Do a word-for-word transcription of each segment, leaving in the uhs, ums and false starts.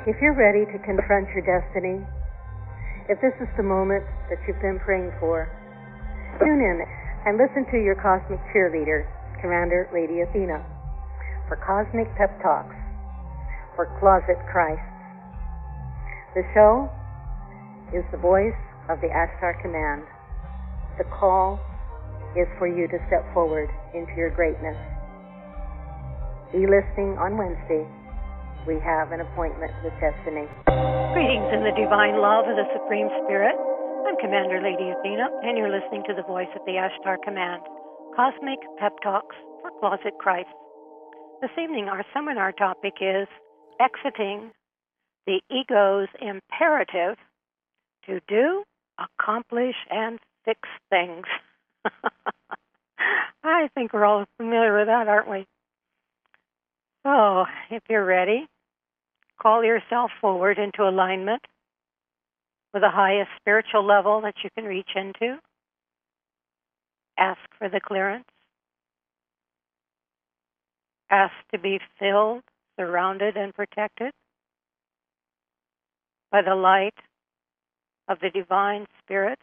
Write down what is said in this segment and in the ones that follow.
If you're ready to confront your destiny, if this is the moment that you've been praying for, tune in and listen to your cosmic cheerleader, Commander Lady Athena, for Cosmic Pep Talks for Closet Christ. The show is the voice of the Ashtar Command. The call is for you to step forward into your greatness. Be listening on Wednesday. We have an appointment with destiny. Greetings in the divine love of the Supreme Spirit. I'm Commander Lady Athena, and you're listening to the voice of the Ashtar Command, Cosmic Pep Talks for Closet Christ. This evening, our seminar topic is exiting the ego's imperative to do, accomplish, and fix things. I think we're all familiar with that, aren't we? So, if you're ready, call yourself forward into alignment with the highest spiritual level that you can reach into. Ask for the clearance. Ask to be filled, surrounded, and protected by the light of the divine spirit,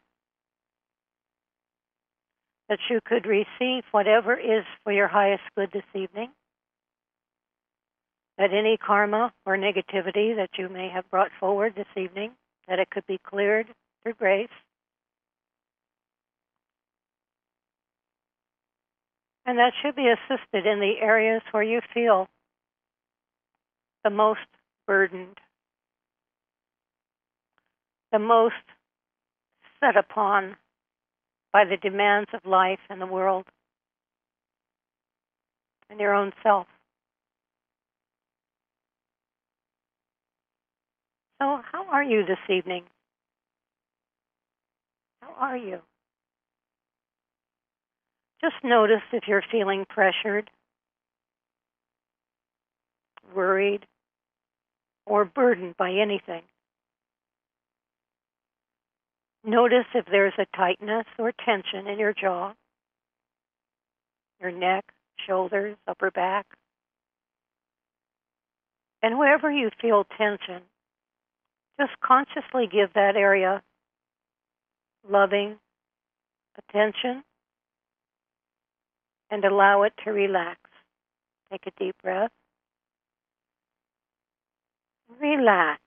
that you could receive whatever is for your highest good this evening, that any karma or negativity that you may have brought forward this evening, that it could be cleared through grace. And that should be assisted in the areas where you feel the most burdened, the most set upon by the demands of life and the world and your own self. So how are you this evening? How are you? Just notice if you're feeling pressured, worried, or burdened by anything. Notice if there's a tightness or tension in your jaw, your neck, shoulders, upper back. And wherever you feel tension, just consciously give that area loving attention and allow it to relax. Take a deep breath. Relax.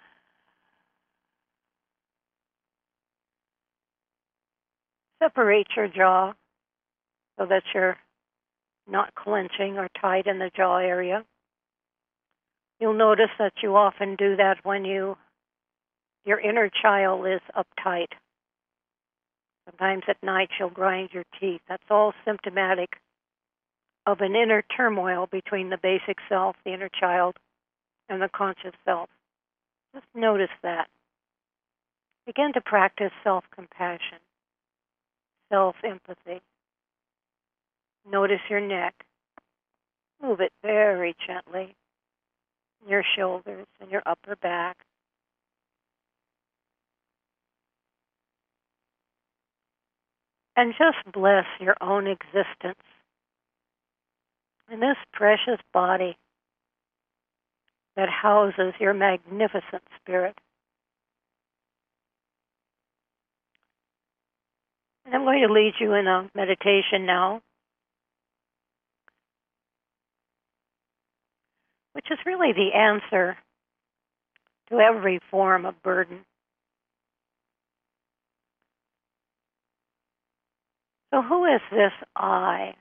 Separate your jaw so that you're not clenching or tight in the jaw area. You'll notice that you often do that when you your inner child is uptight. Sometimes at night you'll grind your teeth. That's all symptomatic of an inner turmoil between the basic self, the inner child, and the conscious self. Just notice that. Begin to practice self-compassion, self-empathy. Notice your neck. Move it very gently. Your shoulders and your upper back. And just bless your own existence in this precious body that houses your magnificent spirit. And I'm going to lead you in a meditation now, which is really the answer to every form of burden. So who is this I?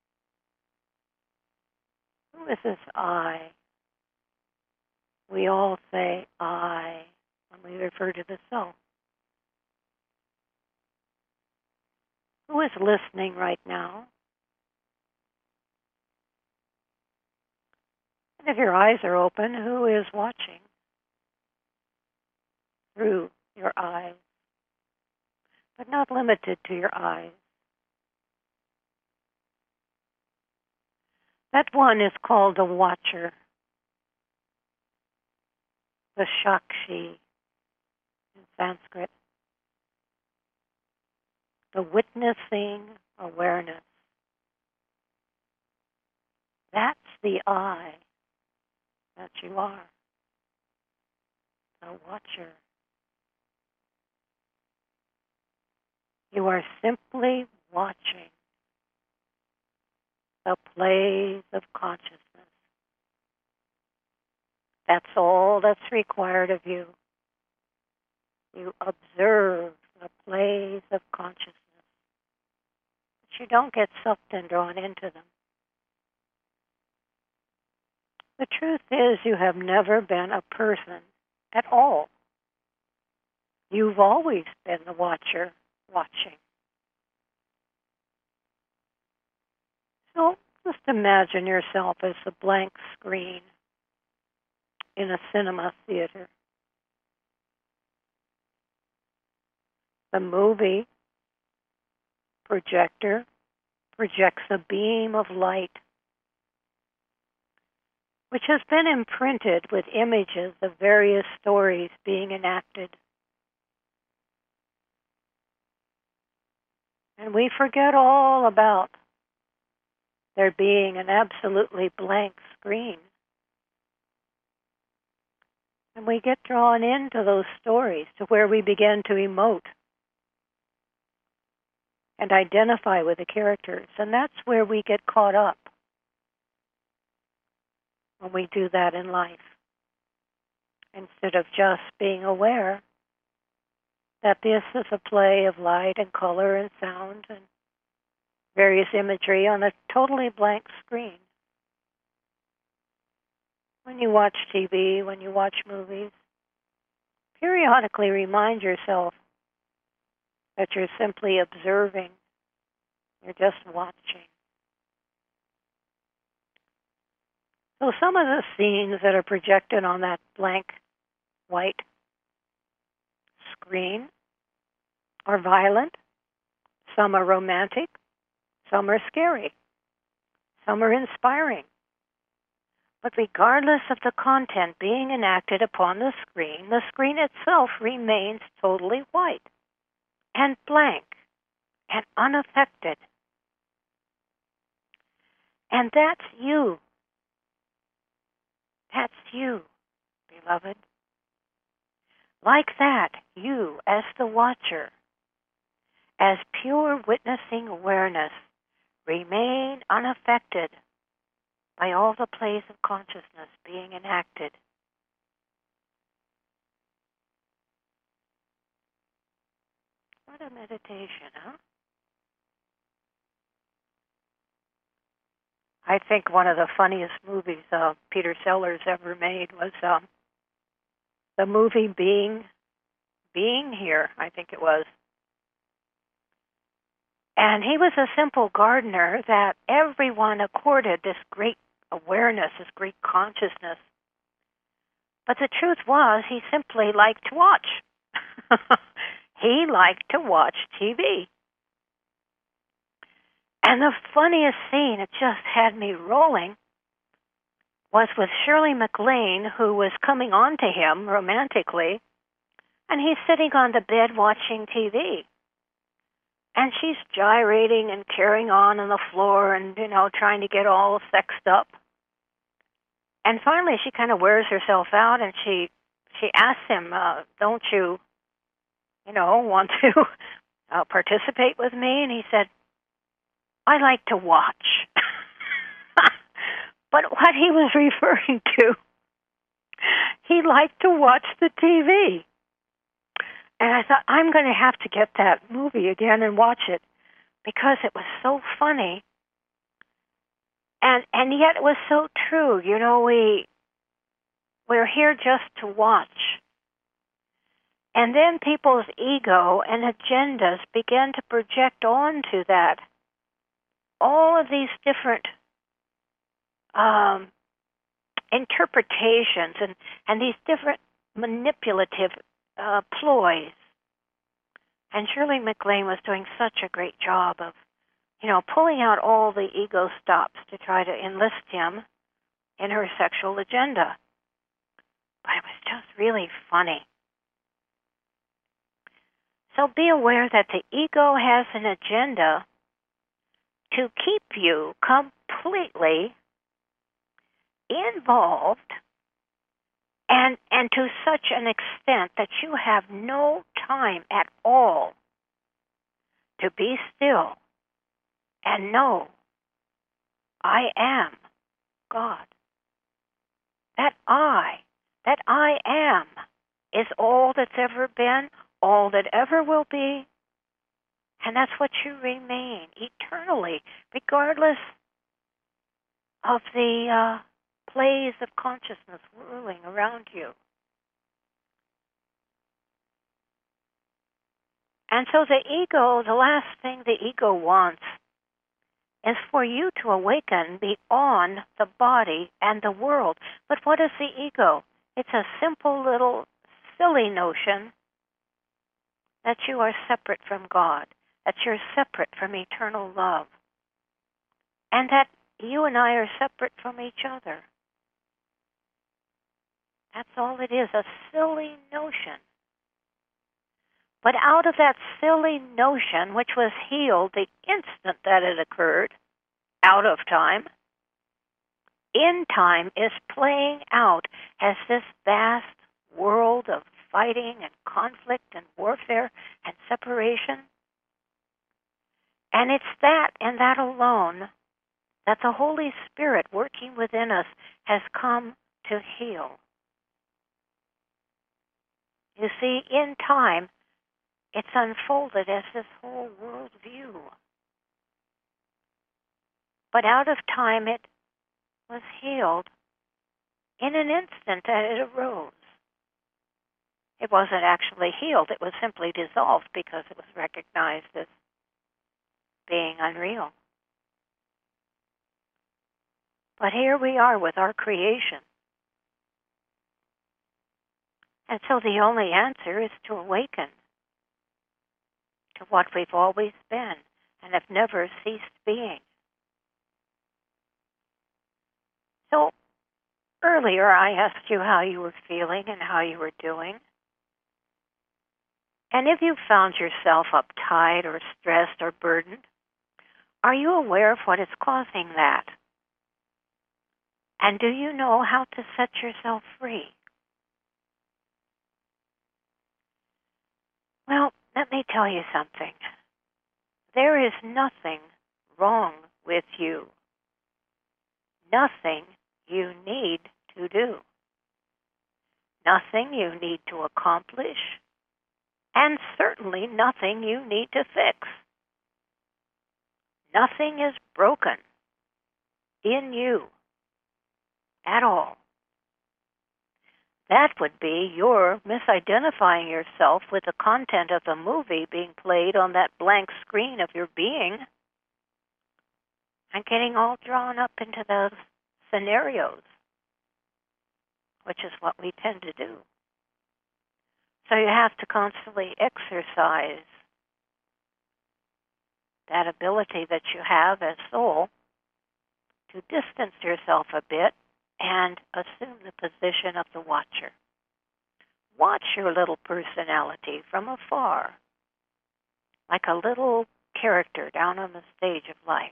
Who is this I? We all say I when we refer to the self. Who is listening right now? And if your eyes are open, who is watching through your eyes? But not limited to your eyes. That one is called the watcher, the Shakshi in Sanskrit, the witnessing awareness. That's the I that you are. the watcher. You are simply watching the plays of consciousness. That's all that's required of you. You observe the plays of consciousness. But you don't get sucked and drawn into them. The truth is, you have never been a person at all. You've always been the watcher watching. So just imagine yourself as a blank screen in a cinema theater. The movie projector projects a beam of light which has been imprinted with images of various stories being enacted. And we forget all about there being an absolutely blank screen. And we get drawn into those stories to where we begin to emote and identify with the characters. And that's where we get caught up when we do that in life, instead of just being aware that this is a play of light and color and sound and various imagery on a totally blank screen. When you watch T V, when you watch movies, periodically remind yourself that you're simply observing. You're just watching. So some of the scenes that are projected on that blank white screen are violent, some are romantic, some are scary, some are inspiring. But regardless of the content being enacted upon the screen, the screen itself remains totally white and blank and unaffected. And that's you. That's you, beloved. Like that, you, as the watcher, as pure witnessing awareness, remain unaffected by all the plays of consciousness being enacted. What a meditation, huh? I think one of the funniest movies uh, Peter Sellers ever made was um, the movie Being, Being Here, I think it was. And he was a simple gardener that everyone accorded this great awareness, this great consciousness. But the truth was, he simply liked to watch. He liked to watch T V. And the funniest scene, it just had me rolling, was with Shirley MacLaine, who was coming on to him romantically, and he's sitting on the bed watching T V. And she's gyrating and carrying on on the floor and, you know, trying to get all sexed up. And finally she kind of wears herself out and she she asks him, uh, don't you, you know, want to uh, participate with me? And he said, I like to watch. But what he was referring to, he liked to watch the T V. And I thought, I'm going to have to get that movie again and watch it because it was so funny. And and yet it was so true. You know, we, we're here just to watch. And then people's ego and agendas begin to project onto that all of these different um, interpretations and, and these different manipulative uh, ploys. And Shirley MacLaine was doing such a great job of, you know, pulling out all the ego stops to try to enlist him in her sexual agenda. But it was just really funny. So be aware that the ego has an agenda to keep you completely involved And, and to such an extent that you have no time at all to be still and know, I am God. That I, that I am, is all that's ever been, all that ever will be, and that's what you remain eternally, regardless of the uh, plays of consciousness whirling around you. And so the ego, the last thing the ego wants is for you to awaken beyond the body and the world. But what is the ego? It's a simple little silly notion that you are separate from God, that you're separate from eternal love, and that you and I are separate from each other. That's all it is, a silly notion. But out of that silly notion, which was healed the instant that it occurred, out of time, in time is playing out as this vast world of fighting and conflict and warfare and separation. And it's that and that alone that the Holy Spirit working within us has come to heal. You see, in time, it's unfolded as this whole world view. But out of time, it was healed in an instant that it arose. It wasn't actually healed. It was simply dissolved because it was recognized as being unreal. But here we are with our creation. And so the only answer is to awaken to what we've always been and have never ceased being. So earlier I asked you how you were feeling and how you were doing. And if you found yourself uptight or stressed or burdened, are you aware of what is causing that? And do you know how to set yourself free? Well, let me tell you something. There is nothing wrong with you. Nothing you need to do. Nothing you need to accomplish. And certainly nothing you need to fix. Nothing is broken in you at all. That would be your misidentifying yourself with the content of the movie being played on that blank screen of your being and getting all drawn up into those scenarios, which is what we tend to do. So you have to constantly exercise that ability that you have as soul to distance yourself a bit and assume the position of the watcher. Watch your little personality from afar, like a little character down on the stage of life.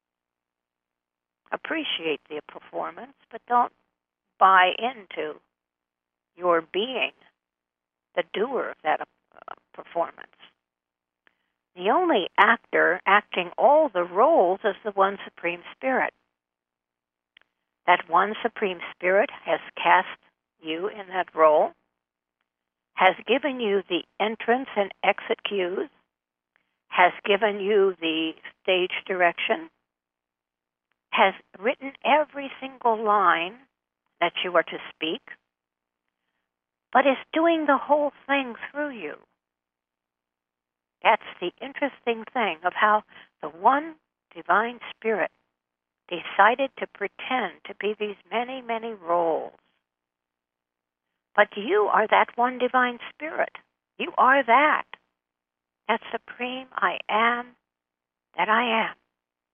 Appreciate the performance, but don't buy into your being the doer of that uh, performance. The only actor acting all the roles is the one Supreme Spirit. That one Supreme Spirit has cast you in that role, has given you the entrance and exit cues, has given you the stage direction, has written every single line that you are to speak, but is doing the whole thing through you. That's the interesting thing of how the one Divine Spirit decided to pretend to be these many, many roles. But you are that one Divine Spirit. You are that. That Supreme I am that I am.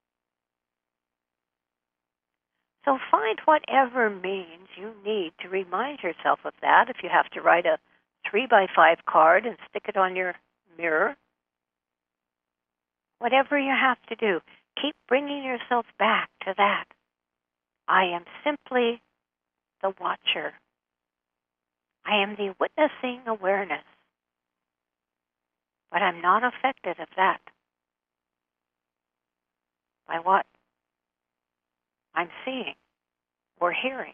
So find whatever means you need to remind yourself of that. If you have to write a three by five card and stick it on your mirror, whatever you have to do, keep bringing yourself back to that. I am simply the watcher. I am the witnessing awareness. But I'm not affected of that by what I'm seeing or hearing.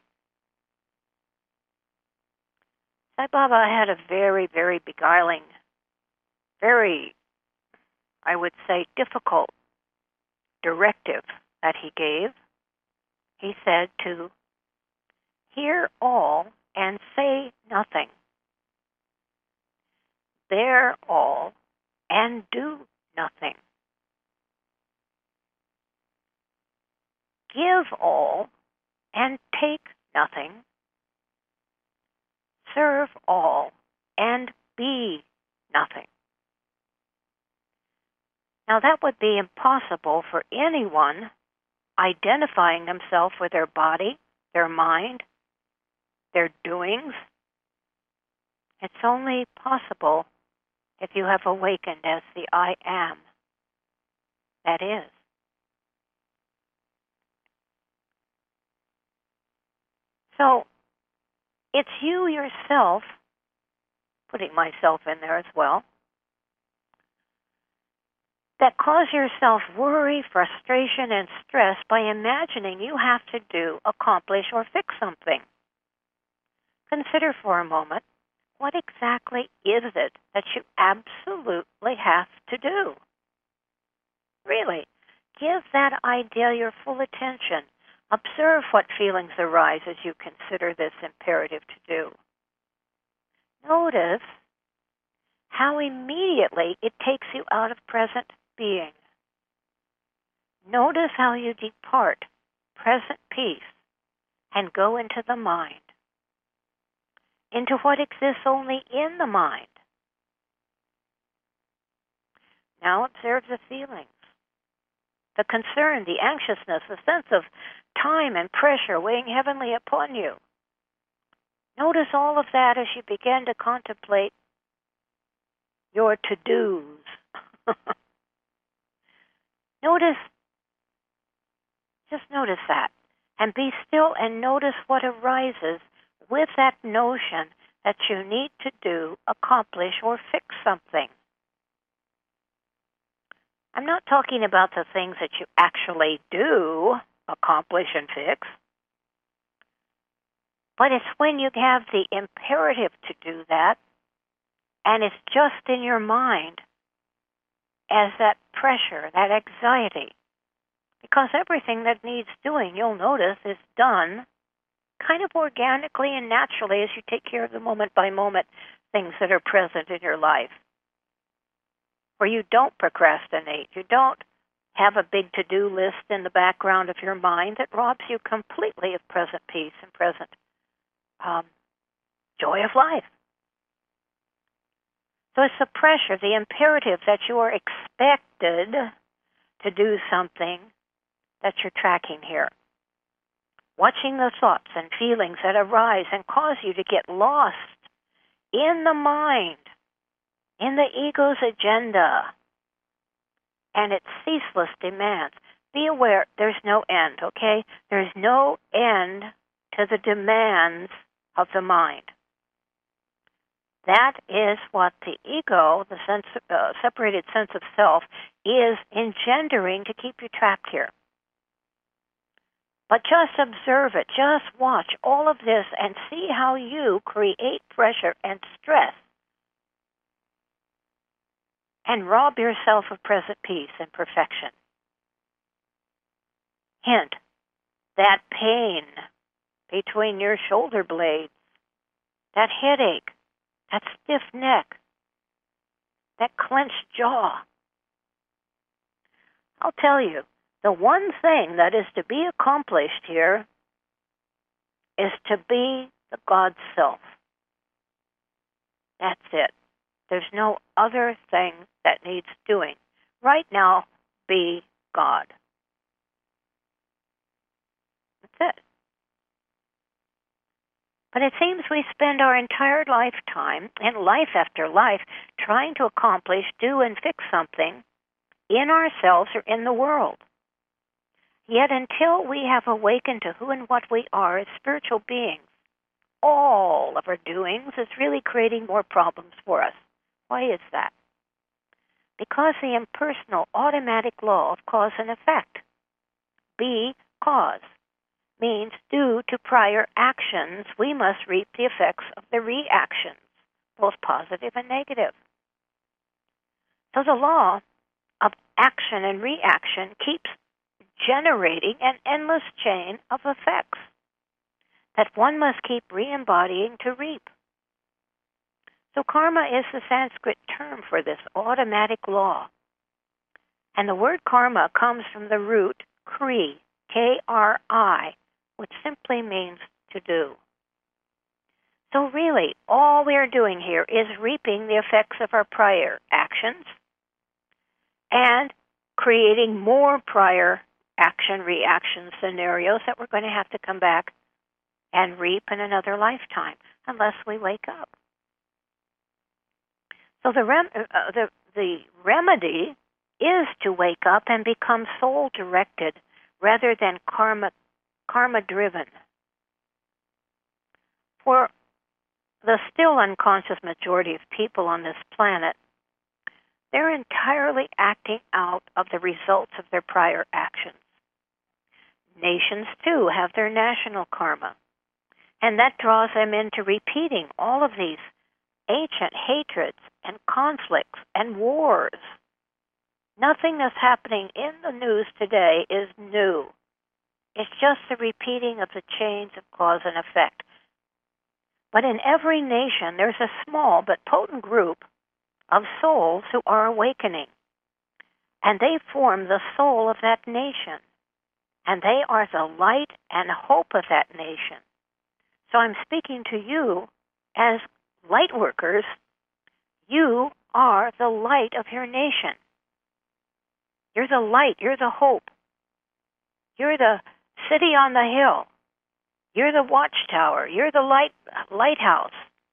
Sai Baba had a very, very beguiling, very, I would say, difficult directive that he gave. He said to hear all and say nothing. Bear all and do nothing. Give all and take nothing. Serve all and be nothing. Now that would be impossible for anyone identifying themselves with their body, their mind, their doings. It's only possible if you have awakened as the I am that is. So, it's you yourself, putting myself in there as well, that cause yourself worry, frustration, and stress by imagining you have to do, accomplish, or fix something. Consider for a moment, what exactly is it that you absolutely have to do? Really, give that idea your full attention. Observe what feelings arise as you consider this imperative to do. Notice how immediately it takes you out of present being. Notice how you depart present peace and go into the mind, into what exists only in the mind. Now observe the feelings, the concern, the anxiousness, the sense of time and pressure weighing heavily upon you. Notice all of that as you begin to contemplate your to-dos. Notice, just notice that, and be still and notice what arises with that notion that you need to do, accomplish, or fix something. I'm not talking about the things that you actually do, accomplish, and fix, but it's when you have the imperative to do that, and it's just in your mind as that pressure, that anxiety. Because everything that needs doing, you'll notice, is done kind of organically and naturally as you take care of the moment-by-moment things that are present in your life. Where you don't procrastinate, you don't have a big to-do list in the background of your mind that robs you completely of present peace and present um, joy of life. So it's the pressure, the imperative that you are expected to do something that you're tracking here. Watching the thoughts and feelings that arise and cause you to get lost in the mind, in the ego's agenda, and its ceaseless demands. Be aware, there's no end, okay? There's no end to the demands of the mind. That is what the ego, the sense, uh, separated sense of self, is engendering to keep you trapped here. But just observe it, just watch all of this and see how you create pressure and stress and rob yourself of present peace and perfection. Hint, that pain between your shoulder blades, that headache, that stiff neck, that clenched jaw. I'll tell you, the one thing that is to be accomplished here is to be the God self. That's it. There's no other thing that needs doing. Right now, be God. That's it. But it seems we spend our entire lifetime, and life after life, trying to accomplish, do, and fix something in ourselves or in the world. Yet until we have awakened to who and what we are as spiritual beings, all of our doings is really creating more problems for us. Why is that? Because the impersonal automatic law of cause and effect, be cause, means due to prior actions, we must reap the effects of the reactions, both positive and negative. So the law of action and reaction keeps generating an endless chain of effects that one must keep re-embodying to reap. So karma is the Sanskrit term for this automatic law. And the word karma comes from the root kri, K R I, which simply means to do. So really, all we are doing here is reaping the effects of our prior actions and creating more prior action-reaction scenarios that we're going to have to come back and reap in another lifetime, unless we wake up. So the, rem- uh, the, the remedy is to wake up and become soul-directed rather than karma, karma-driven. For the still unconscious majority of people on this planet, they're entirely acting out of the results of their prior actions. Nations, too, have their national karma, and that draws them into repeating all of these ancient hatreds and conflicts and wars. Nothing that's happening in the news today is new. It's just the repeating of the chains of cause and effect. But in every nation, there's a small but potent group of souls who are awakening, and they form the soul of that nation, and they are the light and hope of that nation. So I'm speaking to you as light workers. You are the light of your nation. You're the light. You're the hope. You're the city on the hill. You're the watchtower. You're the light lighthouse.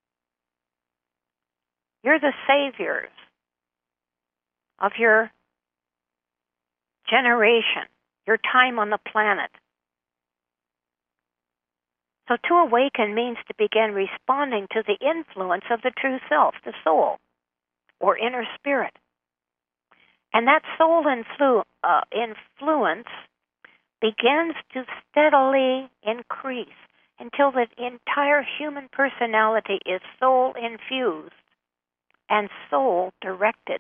You're the saviors of your generation, your time on the planet. So to awaken means to begin responding to the influence of the true self, the soul, or inner spirit. And that soul influ- uh, influence begins to steadily increase until the entire human personality is soul-infused and soul-directed.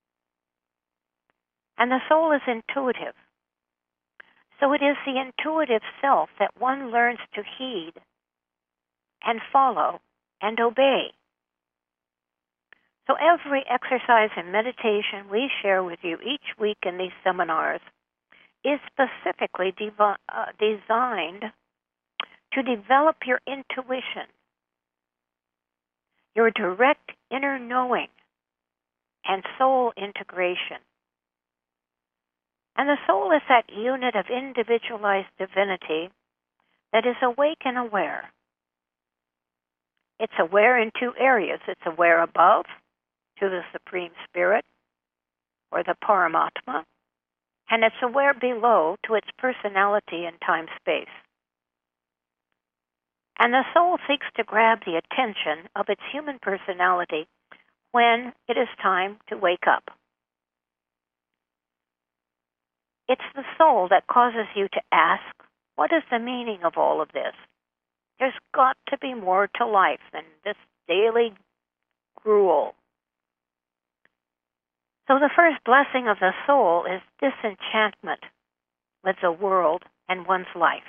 And the soul is intuitive. So it is the intuitive self that one learns to heed and follow and obey. So every exercise and meditation we share with you each week in these seminars is specifically devi- uh, designed to develop your intuition, your direct inner knowing, and soul integration. And the soul is that unit of individualized divinity that is awake and aware. It's aware in two areas. It's aware above, to the Supreme Spirit, or the Paramatma, and it's aware below to its personality in time-space. And the soul seeks to grab the attention of its human personality when it is time to wake up. It's the soul that causes you to ask, what is the meaning of all of this? There's got to be more to life than this daily gruel. So the first blessing of the soul is disenchantment with the world and one's life.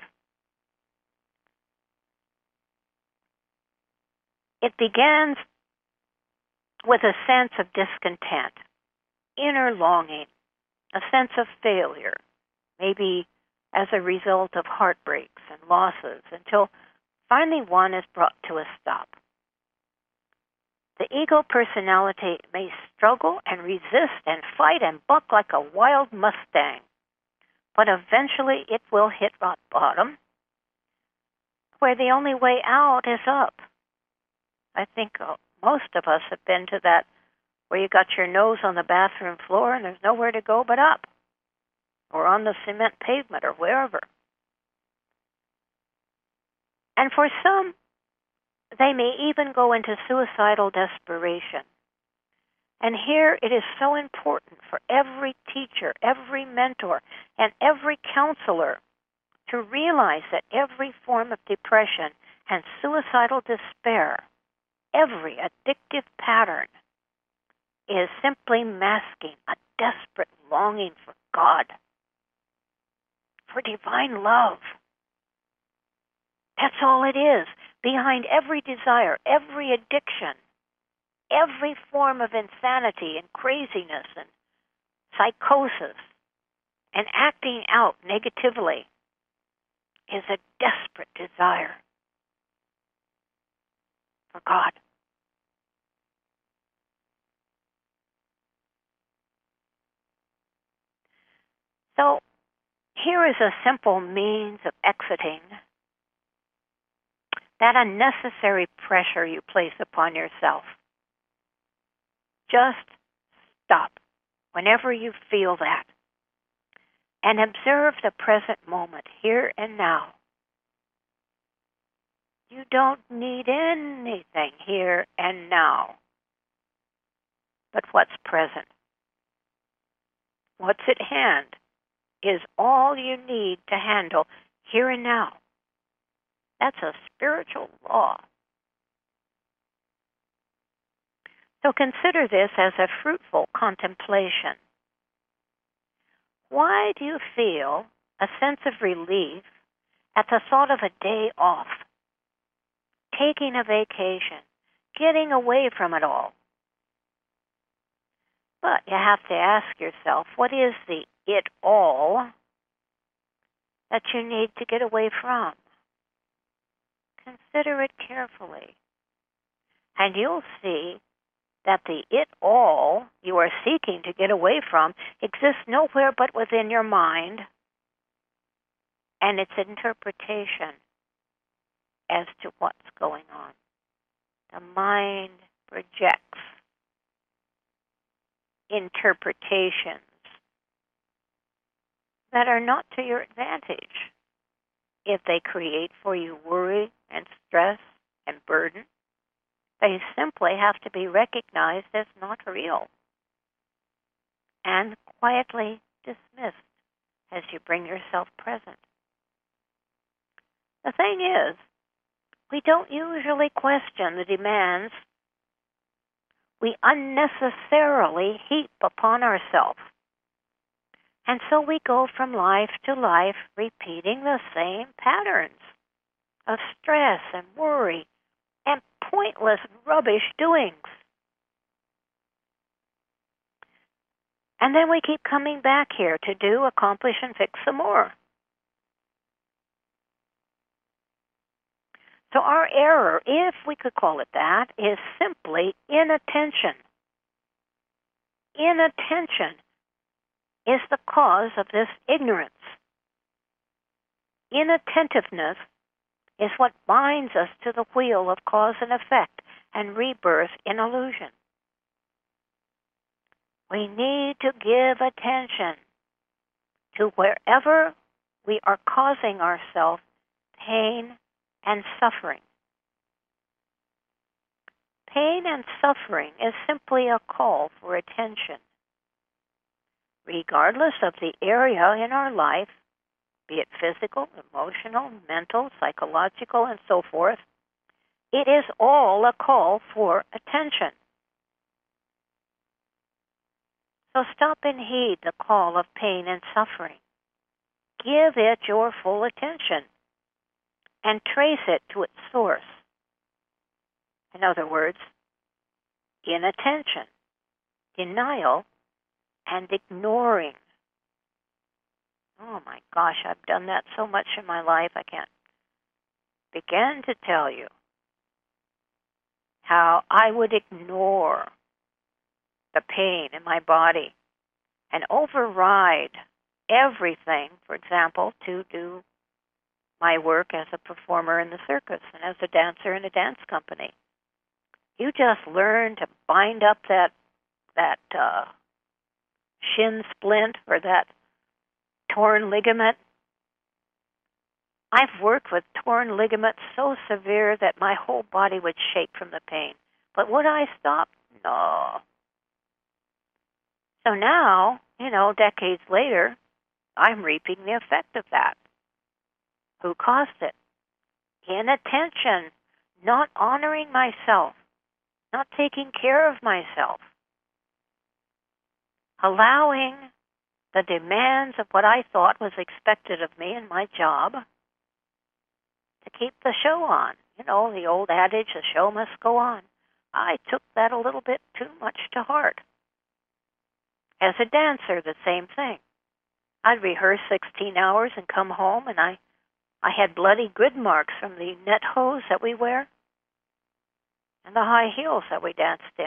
It begins with a sense of discontent, inner longing, a sense of failure, maybe as a result of heartbreaks and losses, until finally one is brought to a stop. The ego personality may struggle and resist and fight and buck like a wild Mustang, but eventually it will hit rock bottom, where the only way out is up. I think uh, most of us have been to that, where you got your nose on the bathroom floor and there's nowhere to go but up, or on the cement pavement, or wherever. And for some, they may even go into suicidal desperation. And here it is so important for every teacher, every mentor, and every counselor to realize that every form of depression and suicidal despair, every addictive pattern, is simply masking a desperate longing for God, for divine love. That's all it is. Behind every desire, every addiction, every form of insanity and craziness and psychosis and acting out negatively is a desperate desire for God. So here is a simple means of exiting that unnecessary pressure you place upon yourself. Just stop whenever you feel that and observe the present moment, here and now. You don't need anything here and now but what's present. What's at hand is all you need to handle here and now. That's a spiritual law. So consider this as a fruitful contemplation. Why do you feel a sense of relief at the thought of a day off, taking a vacation, getting away from it all? But you have to ask yourself, what is the it all that you need to get away from? Consider it carefully, and you'll see that the it all you are seeking to get away from exists nowhere but within your mind and its interpretation as to what's going on. The mind projects interpretations that are not to your advantage. If they create for you worry and stress and burden, they simply have to be recognized as not real and quietly dismissed as you bring yourself present. The thing is, we don't usually question the demands we unnecessarily heap upon ourselves. And so we go from life to life repeating the same patterns of stress and worry and pointless rubbish doings. And then we keep coming back here to do, accomplish, and fix some more. So our error, if we could call it that, is simply inattention. Inattention is the cause of this ignorance. Inattentiveness is what binds us to the wheel of cause and effect and rebirth in illusion. We need to give attention to wherever we are causing ourselves pain and suffering. Pain and suffering is simply a call for attention. Regardless of the area in our life, be it physical, emotional, mental, psychological, and so forth, it is all a call for attention. So stop and heed the call of pain and suffering. Give it your full attention and trace it to its source. In other words, inattention, denial, and ignoring. Oh my gosh, I've done that so much in my life, I can't begin to tell you how I would ignore the pain in my body and override everything, for example, to do my work as a performer in the circus and as a dancer in a dance company. You just learn to bind up that that uh, shin splint or that torn ligament I've worked with torn ligaments so severe that my whole body would shake from the pain. But would I stop? No. So now, you know, decades later, I'm reaping the effect of that. Who caused it? Inattention, not honoring myself, not taking care of myself, allowing the demands of what I thought was expected of me in my job to keep the show on. You know, the old adage, the show must go on. I took that a little bit too much to heart. As a dancer, the same thing. I'd rehearse sixteen hours and come home, and I, I had bloody grid marks from the net hose that we wear and the high heels that we danced in.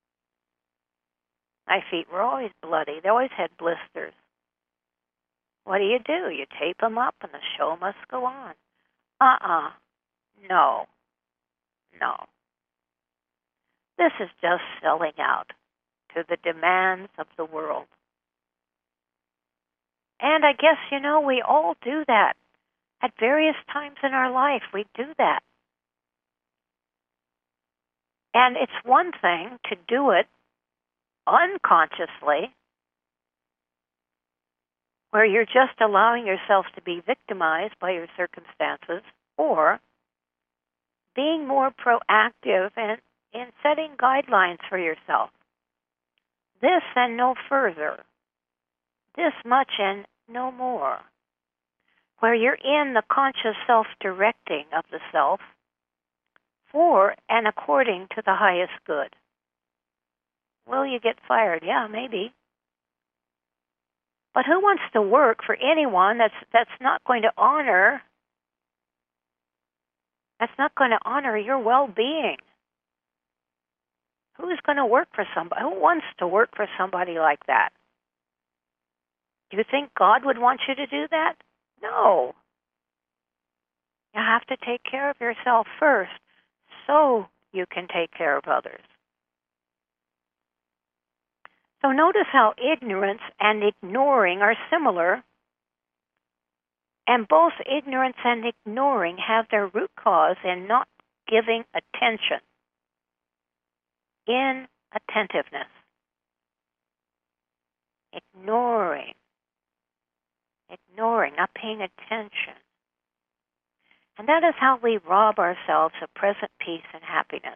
My feet were always bloody. They always had blisters. What do you do? You tape them up, and the show must go on. Uh-uh. No. No. This is just selling out to the demands of the world. And I guess, you know, we all do that. At various times in our life, we do that. And it's one thing to do it unconsciously, where you're just allowing yourself to be victimized by your circumstances, or being more proactive in, in setting guidelines for yourself. This and no further. This much and no more. Where you're in the conscious self-directing of the self for and according to the highest good. Will you get fired? Yeah, maybe. But who wants to work for anyone that's that's not going to honor that's not going to honor your well-being? Who's going to work for somebody? Who wants to work for somebody like that? Do you think God would want you to do that? No. You have to take care of yourself first so you can take care of others. So notice how ignorance and ignoring are similar, and both ignorance and ignoring have their root cause in not giving attention, inattentiveness, ignoring, ignoring, not paying attention. And that is how we rob ourselves of present peace and happiness.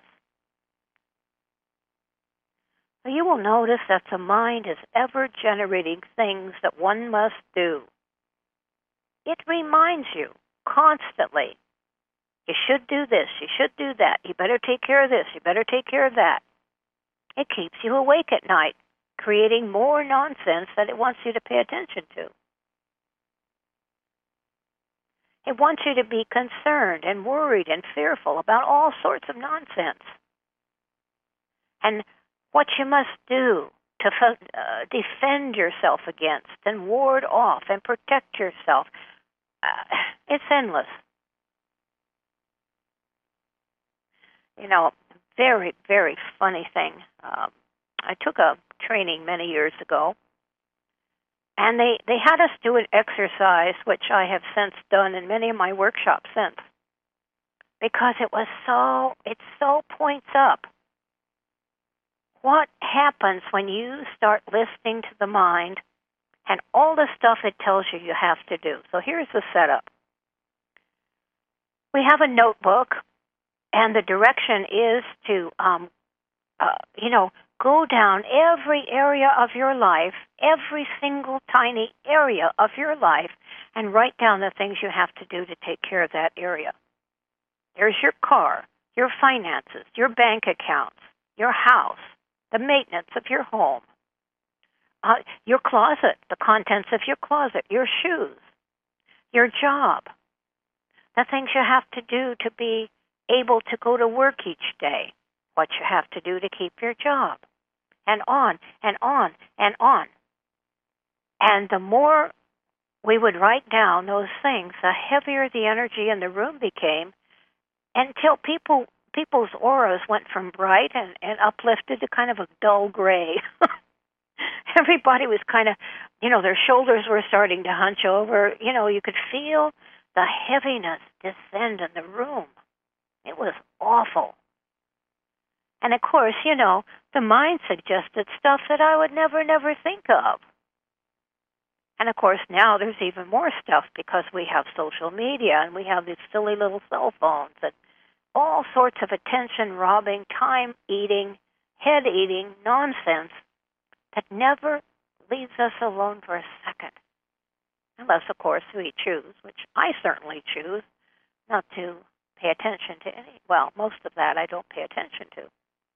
So you will notice that the mind is ever generating things that one must do. It reminds you constantly, you should do this, you should do that, you better take care of this, you better take care of that. It keeps you awake at night, creating more nonsense that it wants you to pay attention to. It wants you to be concerned and worried and fearful about all sorts of nonsense. And what you must do to uh, defend yourself against and ward off and protect yourself, uh, it's endless. You know, very, very funny thing. Um, I took a training many years ago, and they, they had us do an exercise, which I have since done in many of my workshops since, because it was so, it so points up. What happens when you start listening to the mind and all the stuff it tells you you have to do? So here's the setup. We have a notebook, and the direction is to, um, uh, you know, go down every area of your life, every single tiny area of your life, and write down the things you have to do to take care of that area. There's your car, your finances, your bank accounts, your house, the maintenance of your home, uh, your closet, the contents of your closet, your shoes, your job, the things you have to do to be able to go to work each day, what you have to do to keep your job, and on and on and on. And the more we would write down those things, the heavier the energy in the room became, until people people's auras went from bright and, and uplifted to kind of a dull gray. Everybody was kind of, you know, their shoulders were starting to hunch over. You know, you could feel the heaviness descend in the room. It was awful. And of course, you know, the mind suggested stuff that I would never, never think of. And of course, now there's even more stuff because we have social media and we have these silly little cell phones and all sorts of attention-robbing, time-eating, head-eating nonsense that never leaves us alone for a second. Unless, of course, we choose, which I certainly choose, not to pay attention to any. Well, most of that I don't pay attention to.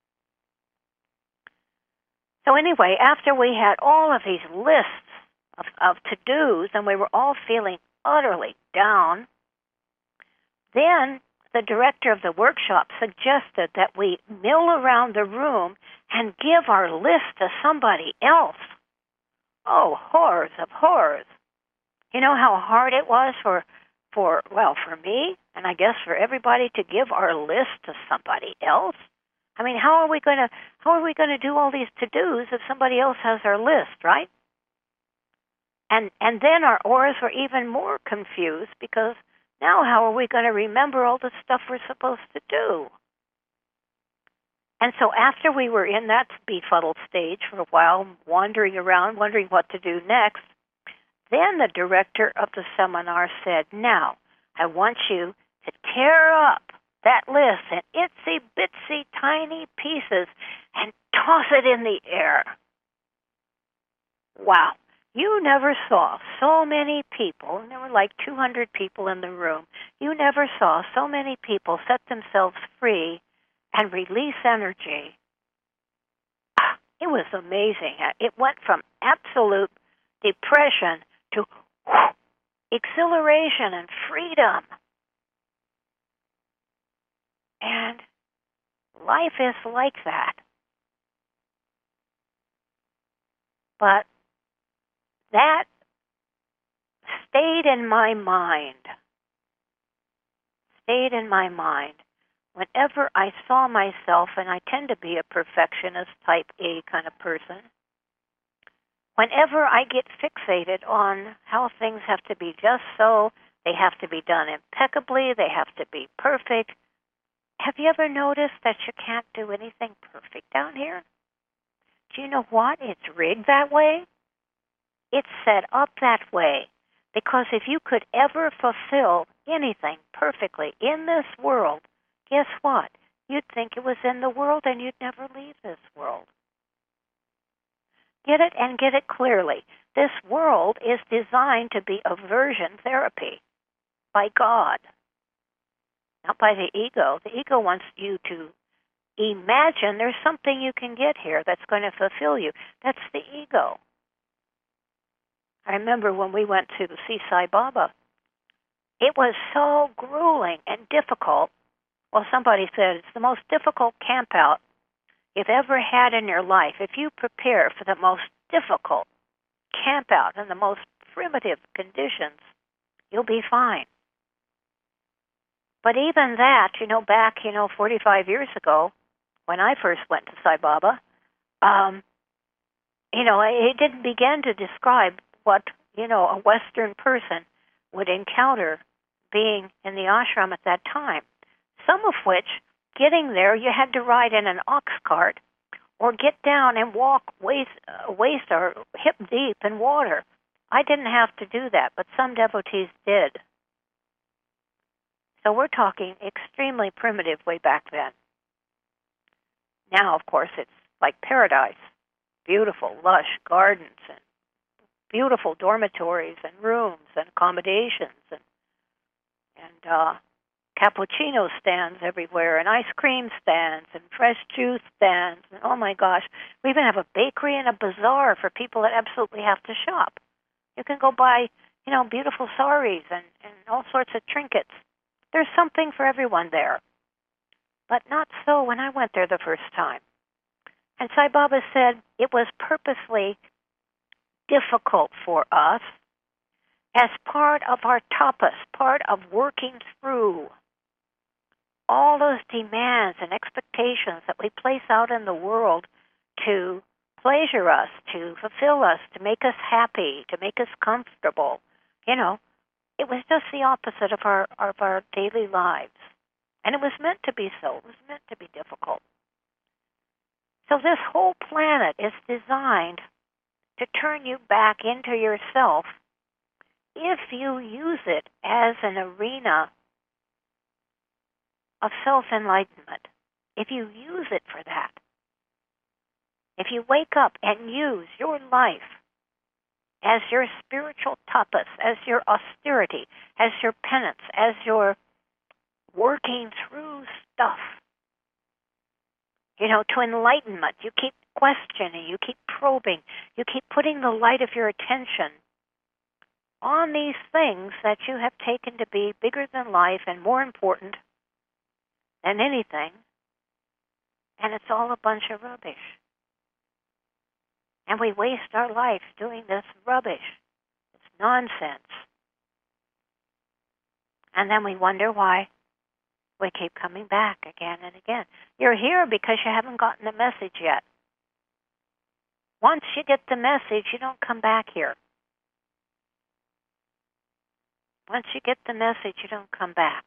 So anyway, after we had all of these lists of, of to-dos and we were all feeling utterly down, then the director of the workshop suggested that we mill around the room and give our list to somebody else. Oh, horrors of horrors. You know how hard it was for, for well, for me, and I guess for everybody to give our list to somebody else? I mean, how are we going to how are we going to do all these to-dos if somebody else has our list, right? And and then our auras were even more confused because now how are we going to remember all the stuff we're supposed to do? And so after we were in that befuddled stage for a while, wandering around, wondering what to do next, then the director of the seminar said, now, I want you to tear up that list in itsy-bitsy tiny pieces and toss it in the air. Wow. You never saw so many people, and there were like two hundred people in the room, you never saw so many people set themselves free and release energy. It was amazing. It went from absolute depression to exhilaration and freedom. And life is like that. But that stayed in my mind, stayed in my mind whenever I saw myself, and I tend to be a perfectionist, type A kind of person, whenever I get fixated on how things have to be just so, they have to be done impeccably, they have to be perfect. Have you ever noticed that you can't do anything perfect down here? Do you know what? It's rigged that way. It's set up that way because if you could ever fulfill anything perfectly in this world, guess what? You'd think it was in the world and you'd never leave this world. Get it and get it clearly. This world is designed to be aversion therapy by God, not by the ego. The ego wants you to imagine there's something you can get here that's going to fulfill you. That's the ego. I remember when we went to see Sai Baba, it was so grueling and difficult. Well, somebody said it's the most difficult camp out you've ever had in your life. If you prepare for the most difficult camp out in the most primitive conditions, you'll be fine. But even that, you know, back, you know, forty-five years ago, when I first went to Sai Baba, um, you know, it didn't begin to describe what, you know, a Western person would encounter being in the ashram at that time. Some of which, getting there, you had to ride in an ox cart or get down and walk waist, uh, waist or hip deep in water. I didn't have to do that, but some devotees did. So we're talking extremely primitive way back then. Now, of course, it's like paradise. Beautiful, lush gardens and beautiful dormitories and rooms and accommodations and, and uh, cappuccino stands everywhere and ice cream stands and fresh juice stands. And oh, my gosh, we even have a bakery and a bazaar for people that absolutely have to shop. You can go buy, you know, beautiful saris and, and all sorts of trinkets. There's something for everyone there. But not so when I went there the first time. And Sai Baba said it was purposely difficult for us as part of our tapas, part of working through all those demands and expectations that we place out in the world to pleasure us, to fulfill us, to make us happy, to make us comfortable. You know, It was just the opposite of our of our daily lives. And it was meant to be so. It was meant to be difficult. So this whole planet is designed to turn you back into yourself if you use it as an arena of self-enlightenment. If you use it for that. If you wake up and use your life as your spiritual tapas, as your austerity, as your penance, as your working through stuff, you know, to enlightenment. You keep questioning, you keep probing, you keep putting the light of your attention on these things that you have taken to be bigger than life and more important than anything, and it's all a bunch of rubbish. And we waste our life doing this rubbish. It's nonsense. And then we wonder why we keep coming back again and again. You're here because you haven't gotten the message yet. Once you get the message, you don't come back here. Once you get the message, you don't come back.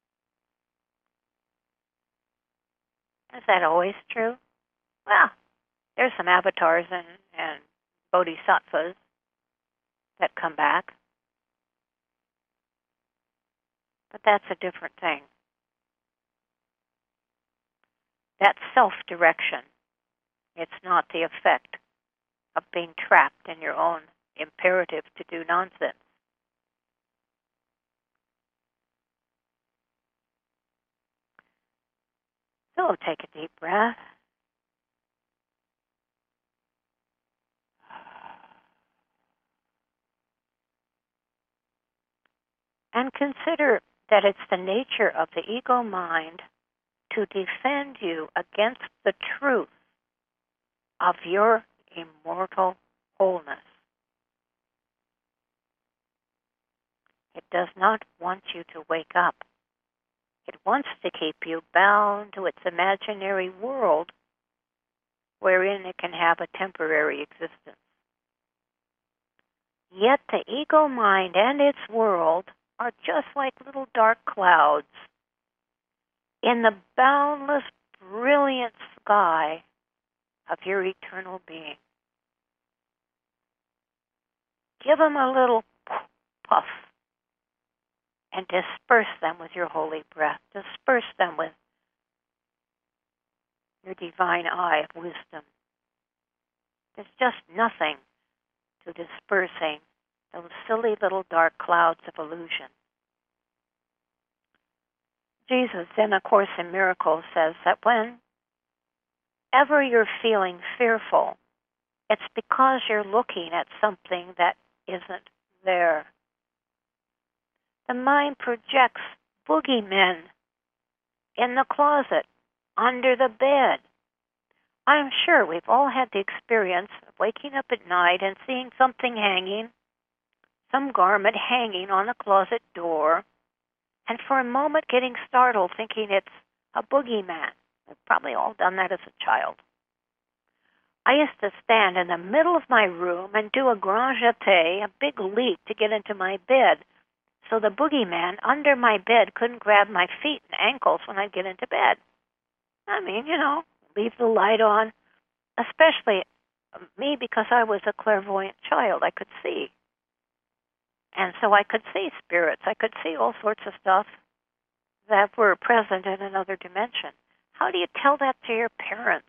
Is that always true? Well, there's some avatars and, and bodhisattvas that come back. But that's a different thing. That's self-direction. It's not the effect of being trapped in your own imperative to do nonsense. So take a deep breath. And consider that it's the nature of the ego mind to defend you against the truth of your immortal wholeness. It does not want you to wake up. It wants to keep you bound to its imaginary world wherein it can have a temporary existence. Yet the ego mind and its world are just like little dark clouds in the boundless, brilliant sky of your eternal being. Give them a little puff and disperse them with your holy breath. Disperse them with your divine eye of wisdom. There's just nothing to dispersing those silly little dark clouds of illusion. Jesus, in A Course in Miracles, says that whenever you're feeling fearful, it's because you're looking at something that isn't there. The mind projects boogeymen in the closet, under the bed. I'm sure we've all had the experience of waking up at night and seeing something hanging, some garment hanging on the closet door, and for a moment getting startled thinking it's a boogeyman. We've probably all done that as a child. I used to stand in the middle of my room and do a grand jeté, a big leap to get into my bed, so the boogeyman under my bed couldn't grab my feet and ankles when I'd get into bed. I mean, you know, leave the light on, especially me because I was a clairvoyant child. I could see. And so I could see spirits. I could see all sorts of stuff that were present in another dimension. How do you tell that to your parents?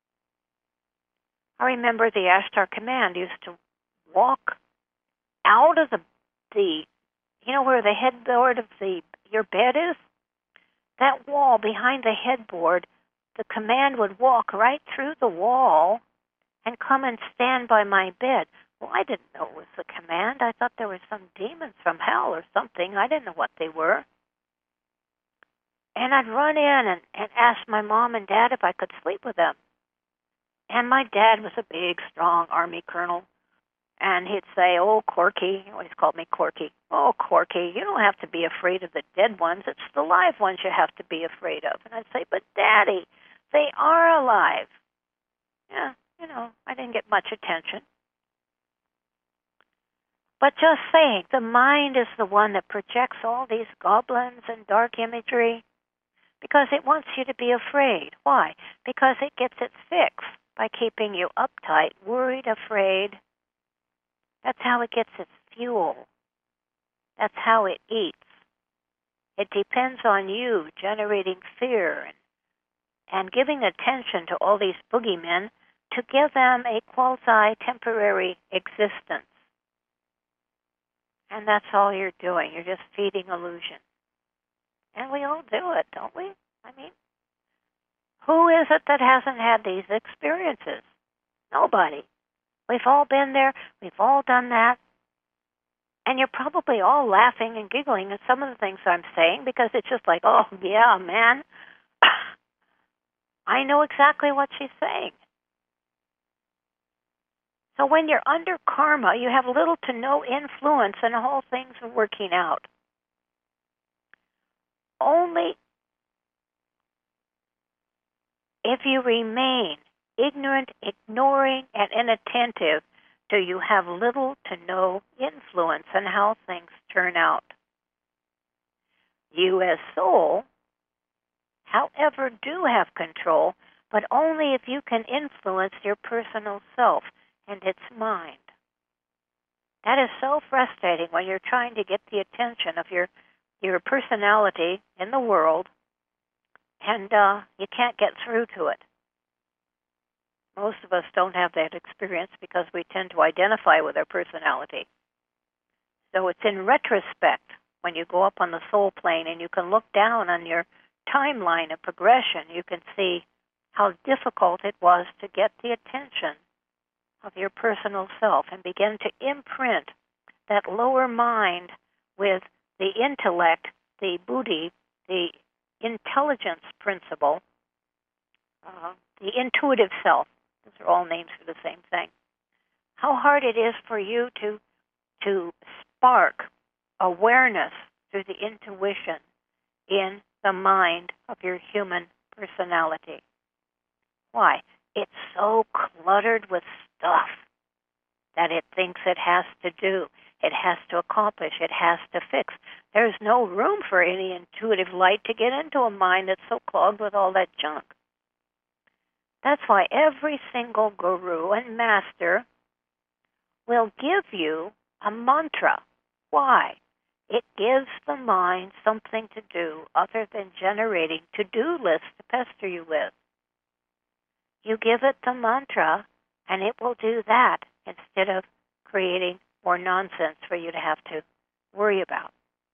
I remember the Ashtar Command used to walk out of the, the you know where the headboard of the your bed is? That wall behind the headboard, the command would walk right through the wall and come and stand by my bed. Well, I didn't know it was the command. I thought there were some demons from hell or something. I didn't know what they were. And I'd run in and, and ask my mom and dad if I could sleep with them. And my dad was a big, strong Army colonel. And he'd say, oh, Corky, he always called me Corky. Oh, Corky, you don't have to be afraid of the dead ones. It's the live ones you have to be afraid of. And I'd say, but Daddy, they are alive. Yeah, you know, I didn't get much attention. But just saying, the mind is the one that projects all these goblins and dark imagery because it wants you to be afraid. Why? Because it gets its fix by keeping you uptight, worried, afraid. That's how it gets its fuel. That's how it eats. It depends on you generating fear and, and giving attention to all these boogeymen to give them a quasi-temporary existence. And that's all you're doing. You're just feeding illusion. And we all do it, don't we? I mean, who is it that hasn't had these experiences? Nobody. We've all been there. We've all done that. And you're probably all laughing and giggling at some of the things I'm saying because it's just like, oh, yeah, man. I know exactly what she's saying. So when you're under karma, you have little to no influence and the whole thing's working out. Only if you remain ignorant, ignoring, and inattentive do you have little to no influence on how things turn out. You as soul, however, do have control, but only if you can influence your personal self and its mind. That is so frustrating when you're trying to get the attention of your your personality in the world, and uh, you can't get through to it. Most of us don't have that experience because we tend to identify with our personality. So it's in retrospect when you go up on the soul plane and you can look down on your timeline of progression, you can see how difficult it was to get the attention of your personal self and begin to imprint that lower mind with the intellect, the buddhi, the intelligence principle, uh, the intuitive self. Those are all names for the same thing. How hard it is for you to to spark awareness through the intuition in the mind of your human personality. Why? It's so cluttered with stuff that it thinks it has to do, it has to accomplish, it has to fix. There's no room for any intuitive light to get into a mind that's so clogged with all that junk. That's why every single guru and master will give you a mantra. Why? It gives the mind something to do other than generating to-do lists to pester you with. You give it the mantra, and it will do that instead of creating more nonsense for you to have to worry about.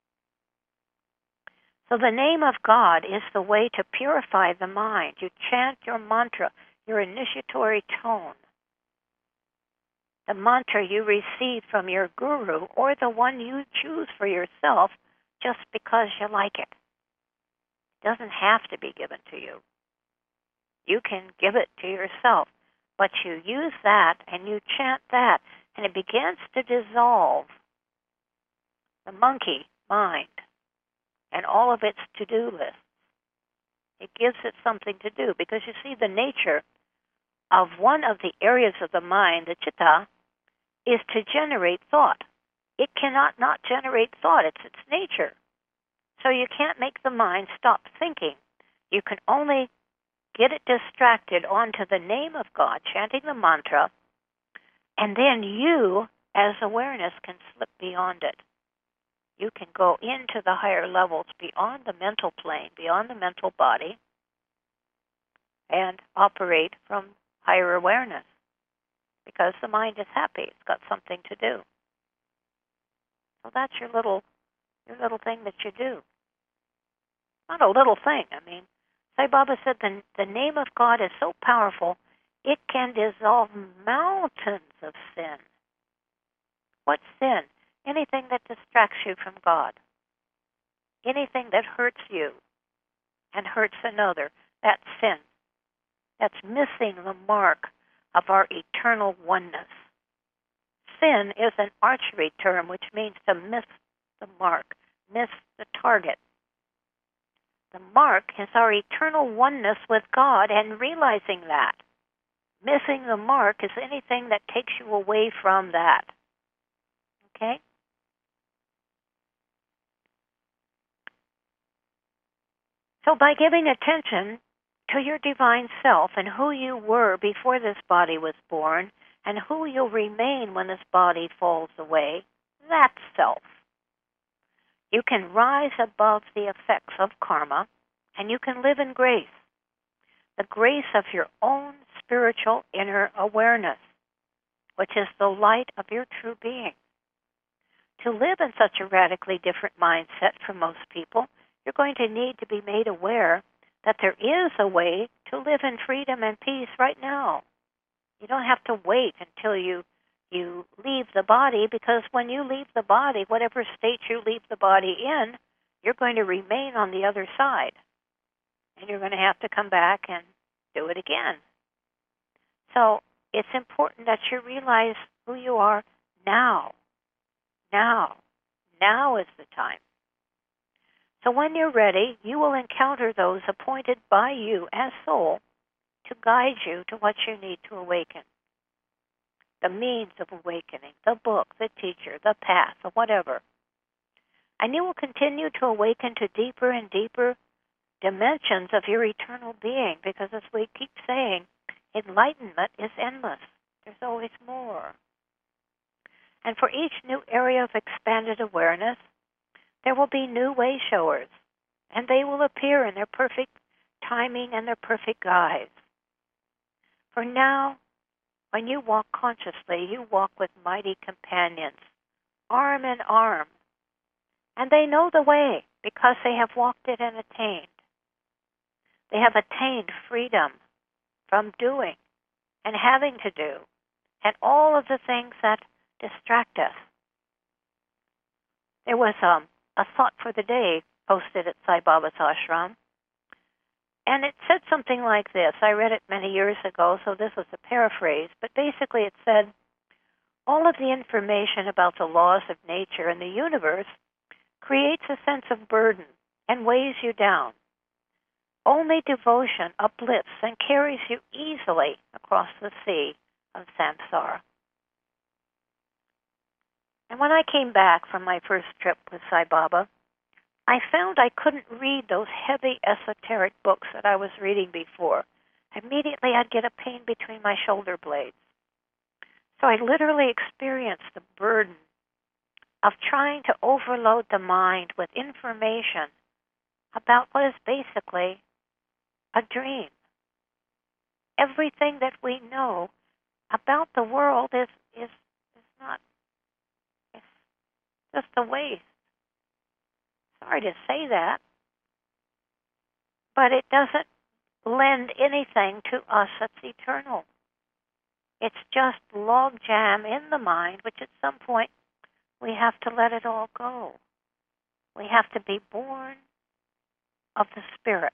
So the name of God is the way to purify the mind. You chant your mantra, your initiatory tone, the mantra you receive from your guru or the one you choose for yourself just because you like it. It doesn't have to be given to you. You can give it to yourself, but you use that and you chant that, and it begins to dissolve the monkey mind and all of its to-do lists. It gives it something to do because you see the nature of one of the areas of the mind, the chitta, is to generate thought. It cannot not generate thought. It's its nature. So you can't make the mind stop thinking. You can only get it distracted onto the name of God, chanting the mantra, and then you, as awareness, can slip beyond it. You can go into the higher levels beyond the mental plane, beyond the mental body, and operate from higher awareness because the mind is happy. It's got something to do. So that's your little your little thing that you do. Not a little thing. I mean, Sai Baba said the, the name of God is so powerful, it can dissolve mountains of sin. What's sin? Anything that distracts you from God. Anything that hurts you and hurts another. That's sin. That's missing the mark of our eternal oneness. Sin is an archery term which means to miss the mark, miss the target. The mark is our eternal oneness with God and realizing that. Missing the mark is anything that takes you away from that. Okay? So by giving attention to your divine self and who you were before this body was born and who you'll remain when this body falls away, that's self. You can rise above the effects of karma and you can live in grace, the grace of your own spiritual inner awareness, which is the light of your true being. To live in such a radically different mindset from most people, you're going to need to be made aware that there is a way to live in freedom and peace right now. You don't have to wait until you you leave the body, because when you leave the body, whatever state you leave the body in, you're going to remain on the other side. And you're going to have to come back and do it again. So it's important that you realize who you are now. Now. Now is the time. So when you're ready, you will encounter those appointed by you as soul to guide you to what you need to awaken. The means of awakening, the book, the teacher, the path, or whatever. And you will continue to awaken to deeper and deeper dimensions of your eternal being, because as we keep saying, enlightenment is endless. There's always more. And for each new area of expanded awareness, there will be new way showers, and they will appear in their perfect timing and their perfect guise. For now, when you walk consciously, you walk with mighty companions, arm in arm, and they know the way because they have walked it and attained. They have attained freedom from doing and having to do, and all of the things that distract us. There was um, a thought for the day posted at Sai Baba's ashram, and it said something like this. I read it many years ago, so this was a paraphrase, but basically it said, all of the information about the laws of nature and the universe creates a sense of burden and weighs you down. Only devotion uplifts and carries you easily across the sea of samsara. And when I came back from my first trip with Sai Baba, I found I couldn't read those heavy esoteric books that I was reading before. Immediately I'd get a pain between my shoulder blades. So I literally experienced the burden of trying to overload the mind with information about what is basically a dream. Everything that we know about the world is is, is not, it's just a waste. Sorry to say that, but it doesn't lend anything to us that's eternal. It's just logjam in the mind, which at some point we have to let it all go. We have to be born of the Spirit.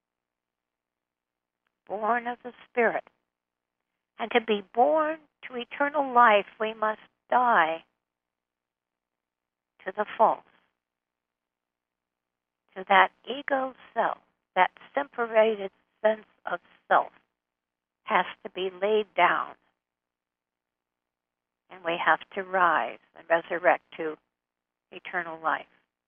Born of the Spirit. And to be born to eternal life, we must die to the false, to that ego self, that separated sense of self has to be laid down. And we have to rise and resurrect to eternal life.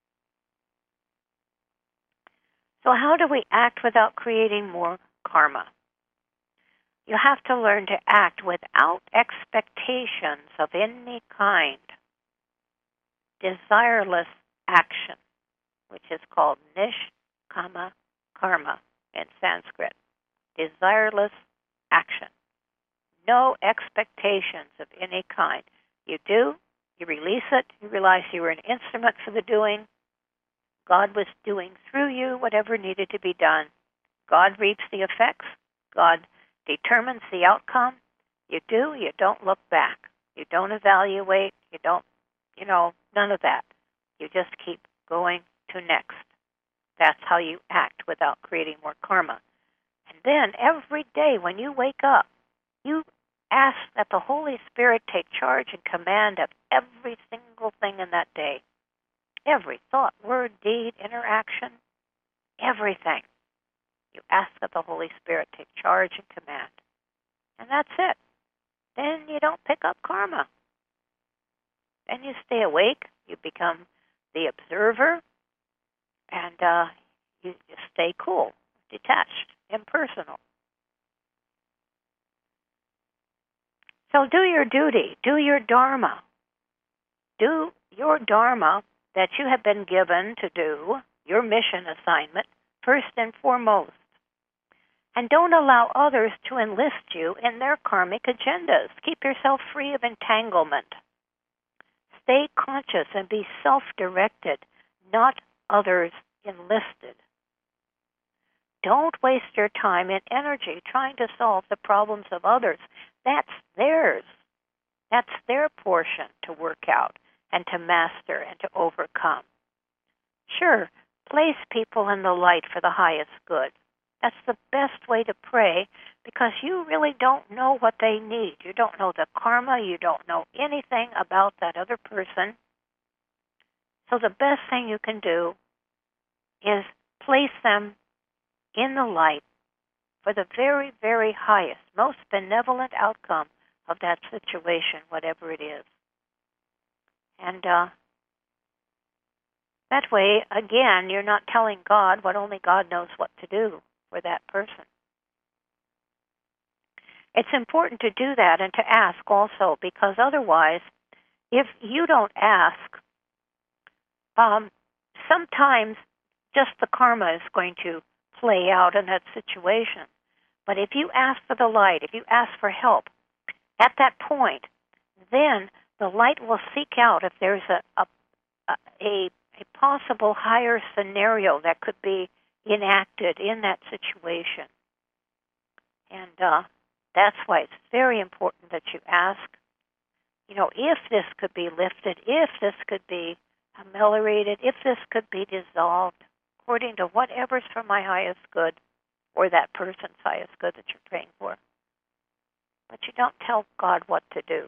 So how do we act without creating more karma? You have to learn to act without expectations of any kind. Desireless action, which is called nishkama karma in Sanskrit. Desireless action. No expectations of any kind. You do, you release it, you realize you were an instrument for the doing. God was doing through you whatever needed to be done. God reaps the effects. God determines the outcome. You do, you don't look back. You don't evaluate. You don't, you know, none of that. You just keep going to next. That's how you act without creating more karma. And then every day when you wake up, you ask that the Holy Spirit take charge and command of every single thing in that day. Every thought, word, deed, interaction, everything. You ask that the Holy Spirit take charge and command. And that's it. Then you don't pick up karma. and you stay awake. You become the observer, and uh, you, you stay cool, detached, impersonal. So do your duty. Do your dharma. Do your dharma that you have been given to do, your mission assignment, first and foremost. And don't allow others to enlist you in their karmic agendas. Keep yourself free of entanglement. Stay conscious and be self-directed, not others enlisted. Don't waste your time and energy trying to solve the problems of others. That's theirs. That's their portion to work out and to master and to overcome. Sure, place people in the light for the highest good. That's the best way to pray, because you really don't know what they need. You don't know the karma. You don't know anything about that other person. So the best thing you can do is place them in the light for the very, very highest, most benevolent outcome of that situation, whatever it is. And uh, that way, again, you're not telling God what only God knows what to do for that person. It's important to do that and to ask also, because otherwise, if you don't ask, um, sometimes just the karma is going to play out in that situation. But if you ask for the light, if you ask for help, at that point, then the light will seek out if there's a a, a, a possible higher scenario that could be enacted in that situation. And uh, that's why it's very important that you ask, you know, if this could be lifted, if this could be ameliorated, if this could be dissolved, according to whatever's for my highest good or that person's highest good that you're praying for. But you don't tell God what to do.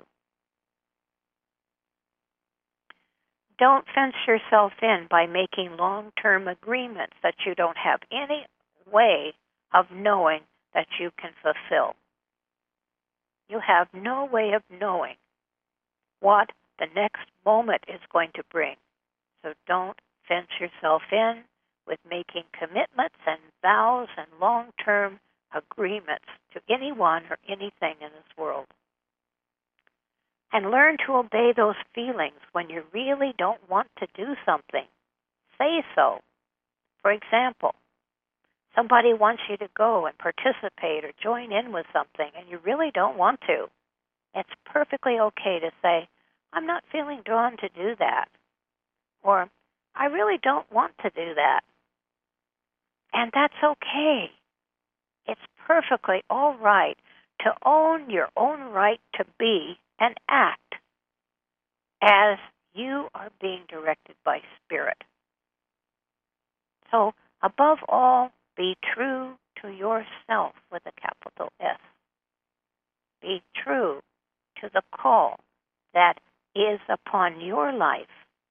Don't fence yourself in by making long-term agreements that you don't have any way of knowing that you can fulfill. You have no way of knowing what the next moment is going to bring. So don't fence yourself in with making commitments and vows and long-term agreements to anyone or anything in this world. And learn to obey those feelings when you really don't want to do something. Say so. For example, somebody wants you to go and participate or join in with something and you really don't want to. It's perfectly okay to say, I'm not feeling drawn to do that. Or, I really don't want to do that. And that's okay. It's perfectly all right to own your own right to be and act as you are being directed by Spirit. So, above all, be true to yourself with a capital S. Be true to the call that is upon your life.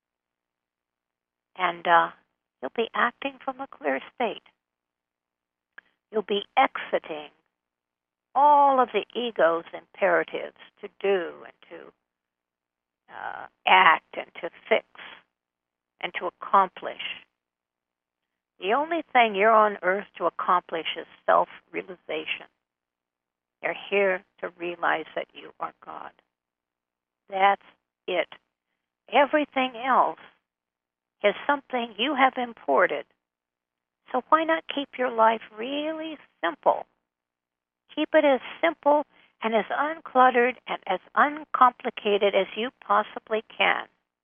And uh, you'll be acting from a clear state. You'll be exiting all of the ego's imperatives to do and to uh, act and to fix and to accomplish. The only thing you're on earth to accomplish is self-realization. You're here to realize that you are God. That's it. Everything else is something you have imported. So why not keep your life really simple? Keep it as simple and as uncluttered and as uncomplicated as you possibly can.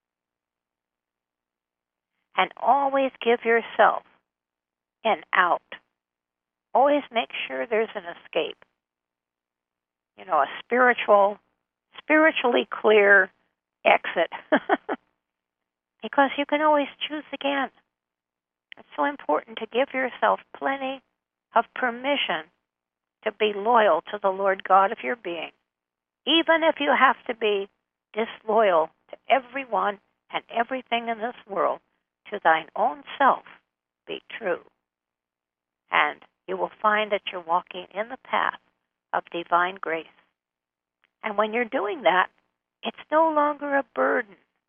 And always give yourself an out. Always make sure there's an escape. You know, a spiritual, spiritually clear exit. Because you can always choose again. It's so important to give yourself plenty of permission to be loyal to the Lord God of your being, even if you have to be disloyal to everyone and everything in this world. To thine own self be true, and you will find that you're walking in the path of divine grace. And when you're doing that, it's no longer a burden.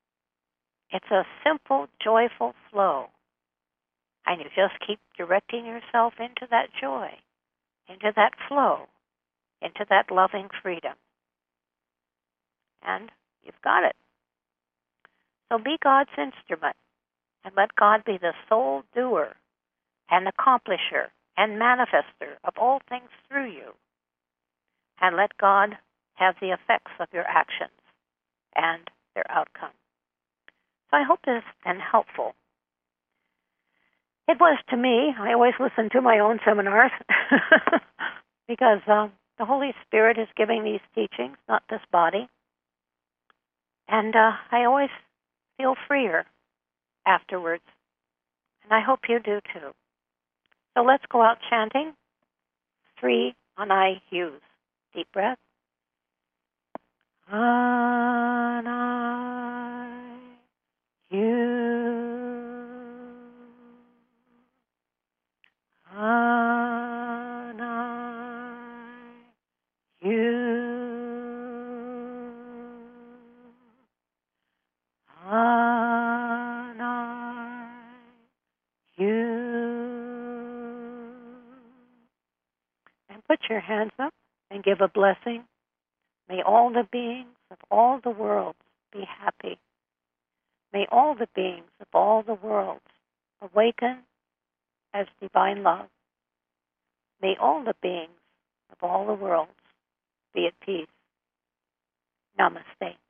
It's a simple, joyful flow. And you just keep directing yourself into that joy, into that flow, into that loving freedom. And you've got it. So be God's instrument and let God be the sole doer and accomplisher and manifester of all things through you. And let God have the effects of your actions and their outcome. So I hope this has been helpful. It was to me. I always listen to my own seminars because uh, the Holy Spirit is giving these teachings, not this body. And uh, I always feel freer afterwards. And I hope you do too. So let's go out chanting three Anai hues. Deep breath. Anai hu. Anai hu. Anai hu. And put your hands up and give a blessing. May all the beings of all the worlds be happy. May all the beings of all the worlds awaken as divine love. May all the beings of all the worlds be at peace. Namaste.